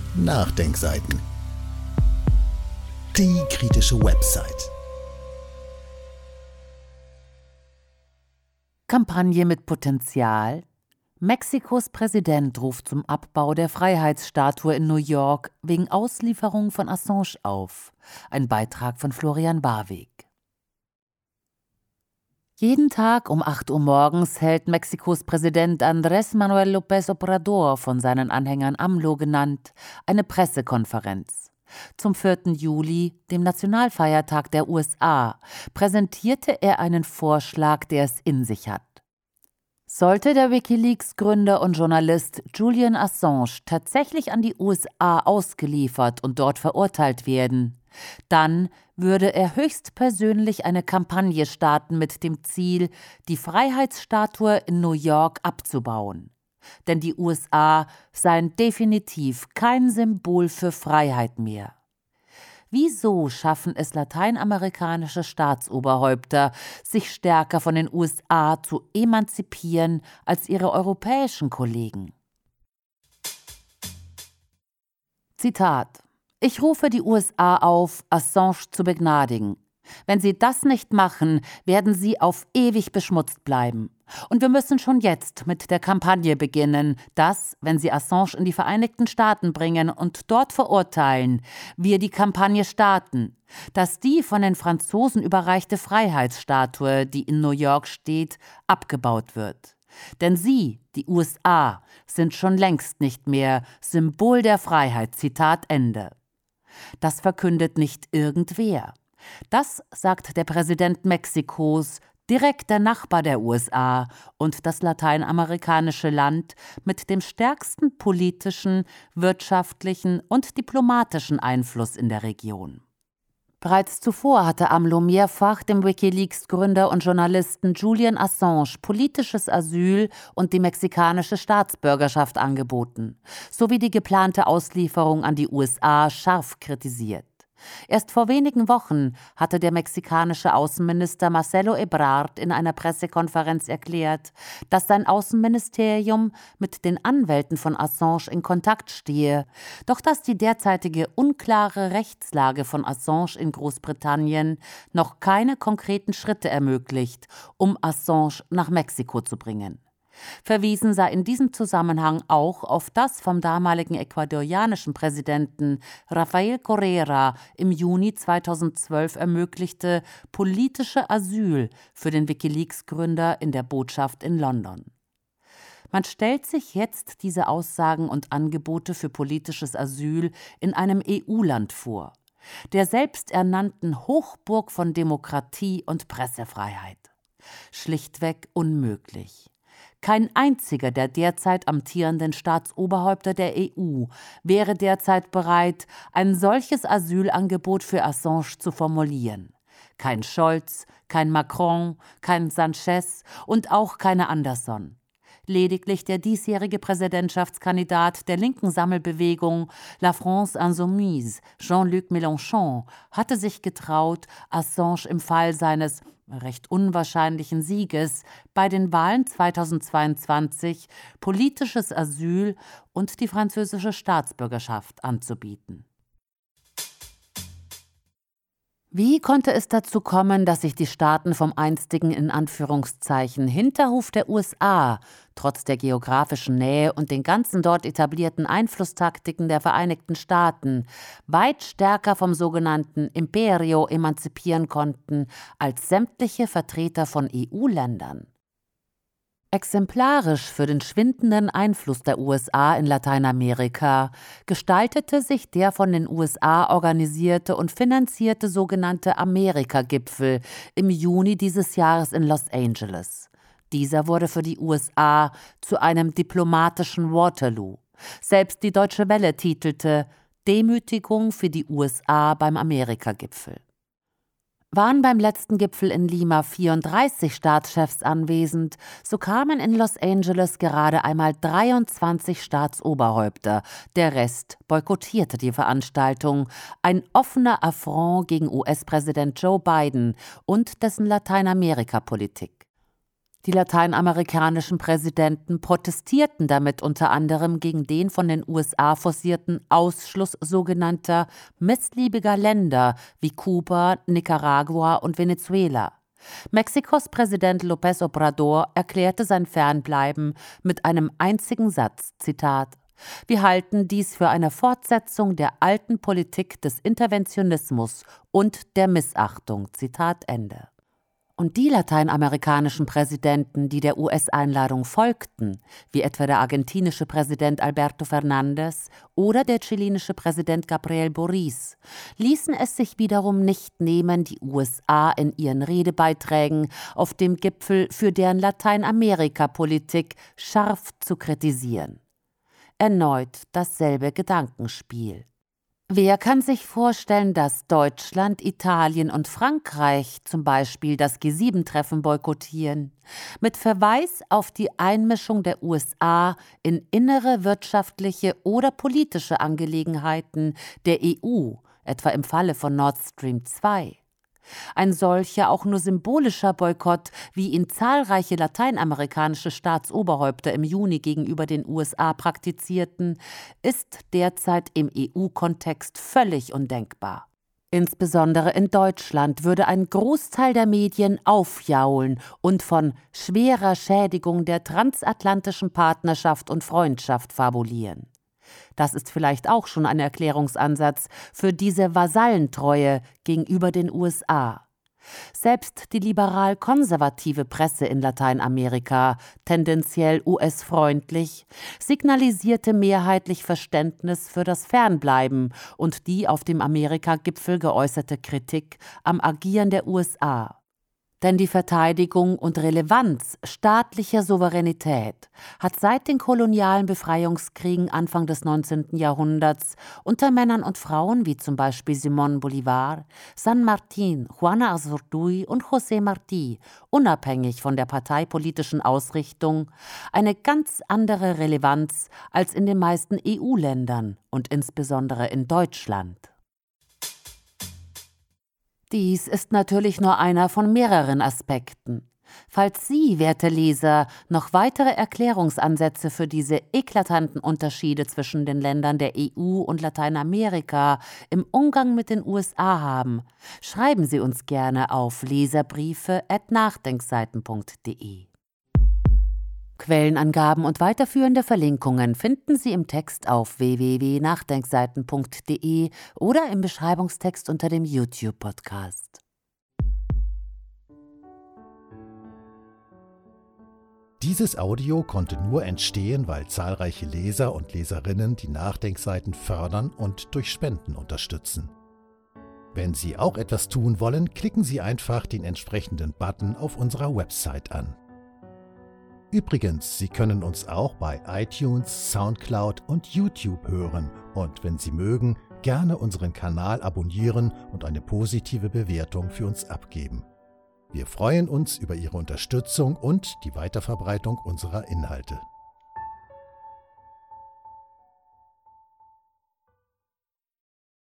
Nachdenkseiten. Die kritische Website. Kampagne mit Potenzial. Mexikos Präsident ruft zum Abbau der Freiheitsstatue in New York wegen Auslieferung von Assange auf. Ein Beitrag von Florian Barweg. Jeden Tag um 8 Uhr morgens hält Mexikos Präsident Andrés Manuel López Obrador, von seinen Anhängern AMLO genannt, eine Pressekonferenz. Zum 4. Juli, dem Nationalfeiertag der USA, präsentierte er einen Vorschlag, der es in sich hat. Sollte der WikiLeaks-Gründer und Journalist Julian Assange tatsächlich an die USA ausgeliefert und dort verurteilt werden, dann würde er höchstpersönlich eine Kampagne starten mit dem Ziel, die Freiheitsstatue in New York abzubauen. Denn die USA seien definitiv kein Symbol für Freiheit mehr. Wieso schaffen es lateinamerikanische Staatsoberhäupter, sich stärker von den USA zu emanzipieren als ihre europäischen Kollegen? Zitat: Ich rufe die USA auf, Assange zu begnadigen. Wenn sie das nicht machen, werden sie auf ewig beschmutzt bleiben. Und wir müssen schon jetzt mit der Kampagne beginnen, dass, wenn sie Assange in die Vereinigten Staaten bringen und dort verurteilen, wir die Kampagne starten, dass die von den Franzosen überreichte Freiheitsstatue, die in New York steht, abgebaut wird. Denn sie, die USA, sind schon längst nicht mehr Symbol der Freiheit. Zitat Ende. Das verkündet nicht irgendwer. Das sagt der Präsident Mexikos, direkt der Nachbar der USA und das lateinamerikanische Land mit dem stärksten politischen, wirtschaftlichen und diplomatischen Einfluss in der Region. Bereits zuvor hatte AMLO mehrfach dem WikiLeaks-Gründer und Journalisten Julian Assange politisches Asyl und die mexikanische Staatsbürgerschaft angeboten, sowie die geplante Auslieferung an die USA scharf kritisiert. Erst vor wenigen Wochen hatte der mexikanische Außenminister Marcelo Ebrard in einer Pressekonferenz erklärt, dass sein Außenministerium mit den Anwälten von Assange in Kontakt stehe, doch dass die derzeitige unklare Rechtslage von Assange in Großbritannien noch keine konkreten Schritte ermöglicht, um Assange nach Mexiko zu bringen. Verwiesen sei in diesem Zusammenhang auch auf das vom damaligen ecuadorianischen Präsidenten Rafael Correa im Juni 2012 ermöglichte politische Asyl für den WikiLeaks-Gründer in der Botschaft in London. Man stellt sich jetzt diese Aussagen und Angebote für politisches Asyl in einem EU-Land vor, der selbsternannten Hochburg von Demokratie und Pressefreiheit. Schlichtweg unmöglich. Kein einziger der derzeit amtierenden Staatsoberhäupter der EU wäre derzeit bereit, ein solches Asylangebot für Assange zu formulieren. Kein Scholz, kein Macron, kein Sanchez und auch keine Anderson. Lediglich der diesjährige Präsidentschaftskandidat der linken Sammelbewegung La France Insoumise, Jean-Luc Mélenchon, hatte sich getraut, Assange im Fall seines recht unwahrscheinlichen Sieges bei den Wahlen 2022 politisches Asyl und die französische Staatsbürgerschaft anzubieten. Wie konnte es dazu kommen, dass sich die Staaten vom einstigen in Anführungszeichen Hinterhof der USA trotz der geografischen Nähe und den ganzen dort etablierten Einflusstaktiken der Vereinigten Staaten weit stärker vom sogenannten Imperio emanzipieren konnten als sämtliche Vertreter von EU-Ländern? Exemplarisch für den schwindenden Einfluss der USA in Lateinamerika gestaltete sich der von den USA organisierte und finanzierte sogenannte Amerika-Gipfel im Juni dieses Jahres in Los Angeles. Dieser wurde für die USA zu einem diplomatischen Waterloo. Selbst die Deutsche Welle titelte »Demütigung für die USA beim Amerika-Gipfel«. Waren beim letzten Gipfel in Lima 34 Staatschefs anwesend, so kamen in Los Angeles gerade einmal 23 Staatsoberhäupter. Der Rest boykottierte die Veranstaltung. Ein offener Affront gegen US-Präsident Joe Biden und dessen Lateinamerika-Politik. Die lateinamerikanischen Präsidenten protestierten damit unter anderem gegen den von den USA forcierten Ausschluss sogenannter missliebiger Länder wie Kuba, Nicaragua und Venezuela. Mexikos Präsident López Obrador erklärte sein Fernbleiben mit einem einzigen Satz, Zitat: Wir halten dies für eine Fortsetzung der alten Politik des Interventionismus und der Missachtung, Zitat Ende. Und die lateinamerikanischen Präsidenten, die der US-Einladung folgten, wie etwa der argentinische Präsident Alberto Fernández oder der chilenische Präsident Gabriel Boric, ließen es sich wiederum nicht nehmen, die USA in ihren Redebeiträgen auf dem Gipfel für deren Lateinamerika-Politik scharf zu kritisieren. Erneut dasselbe Gedankenspiel. Wer kann sich vorstellen, dass Deutschland, Italien und Frankreich zum Beispiel das G7-Treffen boykottieren, mit Verweis auf die Einmischung der USA in innere wirtschaftliche oder politische Angelegenheiten der EU, etwa im Falle von Nord Stream 2? Ein solcher, auch nur symbolischer Boykott, wie ihn zahlreiche lateinamerikanische Staatsoberhäupter im Juni gegenüber den USA praktizierten, ist derzeit im EU-Kontext völlig undenkbar. Insbesondere in Deutschland würde ein Großteil der Medien aufjaulen und von schwerer Schädigung der transatlantischen Partnerschaft und Freundschaft fabulieren. Das ist vielleicht auch schon ein Erklärungsansatz für diese Vasallentreue gegenüber den USA. Selbst die liberal-konservative Presse in Lateinamerika, tendenziell US-freundlich, signalisierte mehrheitlich Verständnis für das Fernbleiben und die auf dem Amerika-Gipfel geäußerte Kritik am Agieren der USA. Denn die Verteidigung und Relevanz staatlicher Souveränität hat seit den kolonialen Befreiungskriegen Anfang des 19. Jahrhunderts unter Männern und Frauen wie zum Beispiel Simón Bolívar, San Martín, Juana Azurduy und José Martí, unabhängig von der parteipolitischen Ausrichtung, eine ganz andere Relevanz als in den meisten EU-Ländern und insbesondere in Deutschland. Dies ist natürlich nur einer von mehreren Aspekten. Falls Sie, werte Leser, noch weitere Erklärungsansätze für diese eklatanten Unterschiede zwischen den Ländern der EU und Lateinamerika im Umgang mit den USA haben, schreiben Sie uns gerne auf leserbriefe@nachdenkseiten.de. Quellenangaben und weiterführende Verlinkungen finden Sie im Text auf www.nachdenkseiten.de oder im Beschreibungstext unter dem YouTube-Podcast. Dieses Audio konnte nur entstehen, weil zahlreiche Leser und Leserinnen die Nachdenkseiten fördern und durch Spenden unterstützen. Wenn Sie auch etwas tun wollen, klicken Sie einfach den entsprechenden Button auf unserer Website an. Übrigens, Sie können uns auch bei iTunes, Soundcloud und YouTube hören und wenn Sie mögen, gerne unseren Kanal abonnieren und eine positive Bewertung für uns abgeben. Wir freuen uns über Ihre Unterstützung und die Weiterverbreitung unserer Inhalte.